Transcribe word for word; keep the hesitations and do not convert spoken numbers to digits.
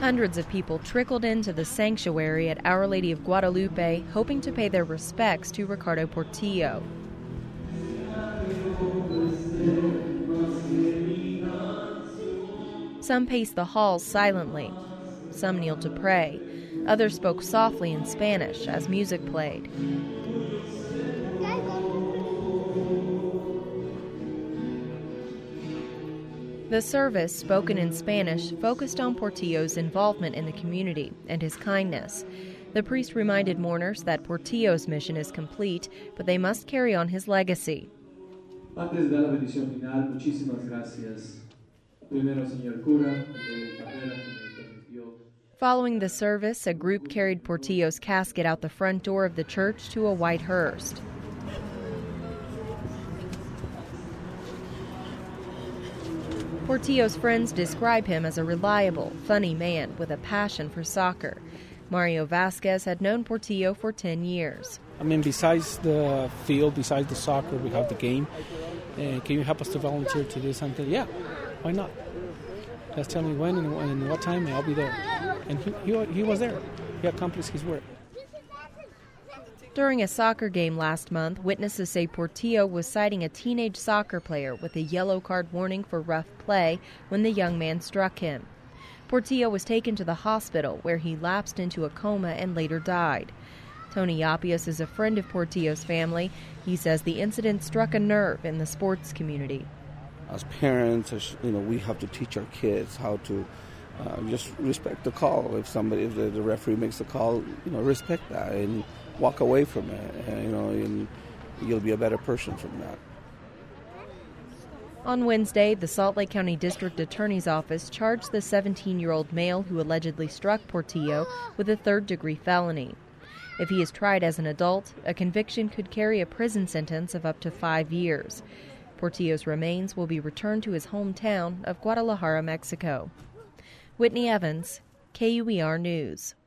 Hundreds of people trickled into the sanctuary at Our Lady of Guadalupe, hoping to pay their respects to Ricardo Portillo. Some paced the halls silently. Some kneeled to pray. Others spoke softly in Spanish as music played. The service, spoken in Spanish, focused on Portillo's involvement in the community and his kindness. The priest reminded mourners that Portillo's mission is complete, but they must carry on his legacy. Antes de dar la bendición final, muchísimas gracias. Primero, señor cura de Cabrera, que me permitió. Following the service, a group carried Portillo's casket out the front door of the church to a white hearse. Portillo's friends describe him as a reliable, funny man with a passion for soccer. Mario Vasquez had known Portillo for ten years. I mean, besides the field, besides the soccer, we have the game. Uh, can you help us to volunteer to do something? Yeah, why not? Just tell me when and, and what time, and I'll be there. And he, he, he was there. He accomplished his work. During a soccer game last month, witnesses say Portillo was citing a teenage soccer player with a yellow card warning for rough play when the young man struck him. Portillo was taken to the hospital, where he lapsed into a coma and later died. Tony Yapios is a friend of Portillo's family. He says the incident struck a nerve in the sports community. As parents, as, you know, we have to teach our kids how to uh, just respect the call. If somebody, if the, the referee makes a call, you know, respect that and walk away from it. And, you know, and you'll be a better person from that. On Wednesday, the Salt Lake County District Attorney's Office charged the seventeen-year-old male who allegedly struck Portillo with a third-degree felony. If he is tried as an adult, a conviction could carry a prison sentence of up to five years. Portillo's remains will be returned to his hometown of Guadalajara, Mexico. Whitney Evans, K U E R News.